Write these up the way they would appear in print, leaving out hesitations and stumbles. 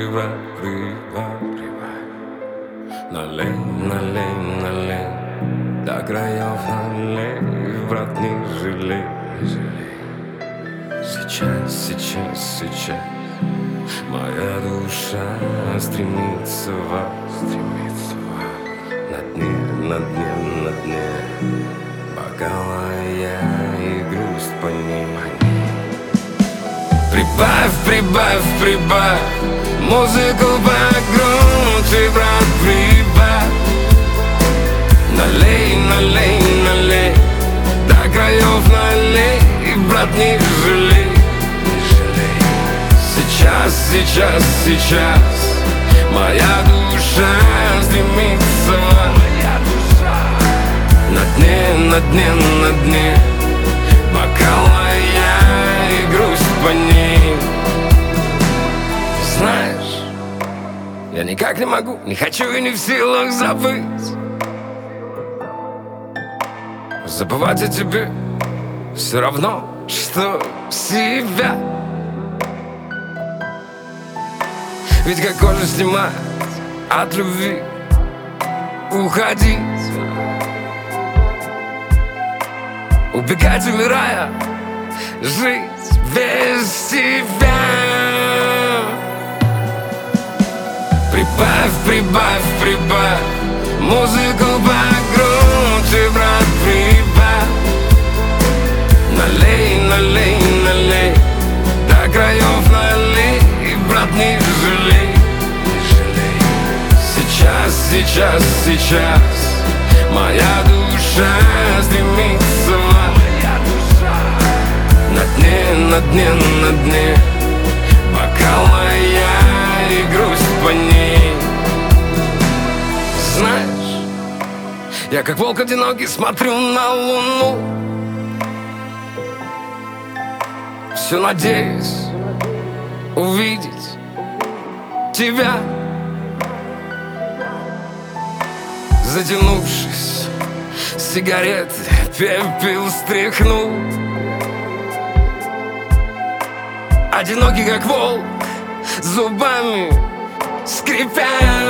прибавь. Налей, налей, налей, до краев налей, брат, не жалей. Сейчас моя душа стремится на дне бокала я и грусть по ней. Прибавь музыку погромче, брат, прибавь. Налей, до краев налей, брат, не жалей. Сейчас моя душа стремится на дне бокала я и грусть по ней. Знаешь, я никак не могу, не хочу и не в силах забыть. Забывать о тебе все равно, что себя. Ведь как кожу снимать от любви, уходить, убегать, умирая, жить без тебя. Прибавь музыку погромче, брат, прибавь. Налей, до краев налей, брат, не жалей. Сейчас моя душа стремится на дне бокала я и грусть по ней. Знаешь, я как волк одинокий смотрю на луну, все надеюсь увидеть тебя. Затянувшись, сигареты пепел стряхнул, одинокий как волк, зубами скрипя.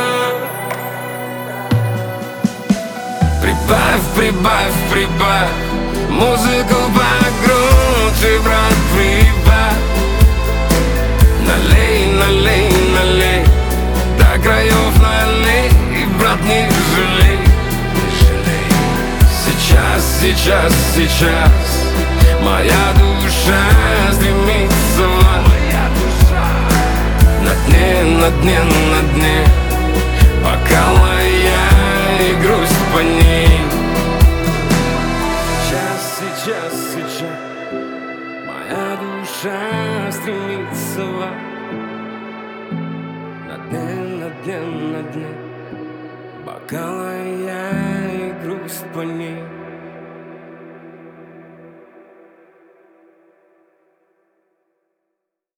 Прибавь музыку погромче, брат, прибавь. Налей, до краев налей, брат, не жалей. Сейчас моя душа стремится на дне бокала я и грусть по ней. Сейчас моя душа стремится на дне бокала я и грусть по ней.